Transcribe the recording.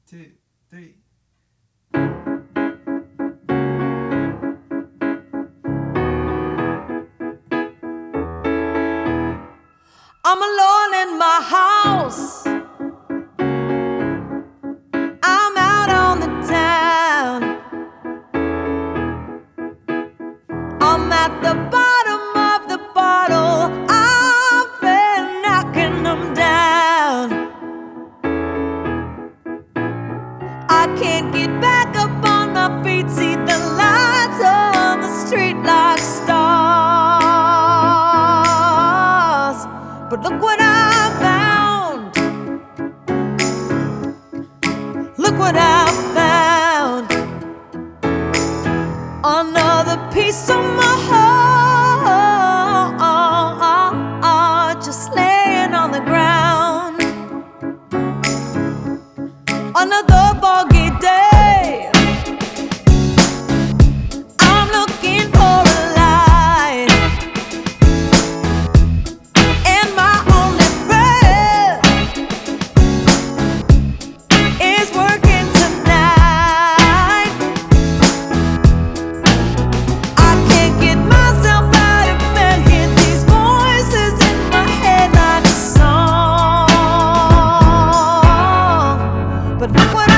two, three. I'm alone in my house. I'm out on the town. I'm at the bottom of the bottle. I've been knocking them down. I can't get back up on my feet. See the lights on the street like stars. But look what I found. Look what I found. Another piece of my heart just laying on the ground. Another foggy day. I'm looking for a light, and my only friend is working tonight. I can't get myself out of bed, hear these voices in my head like a song. But look what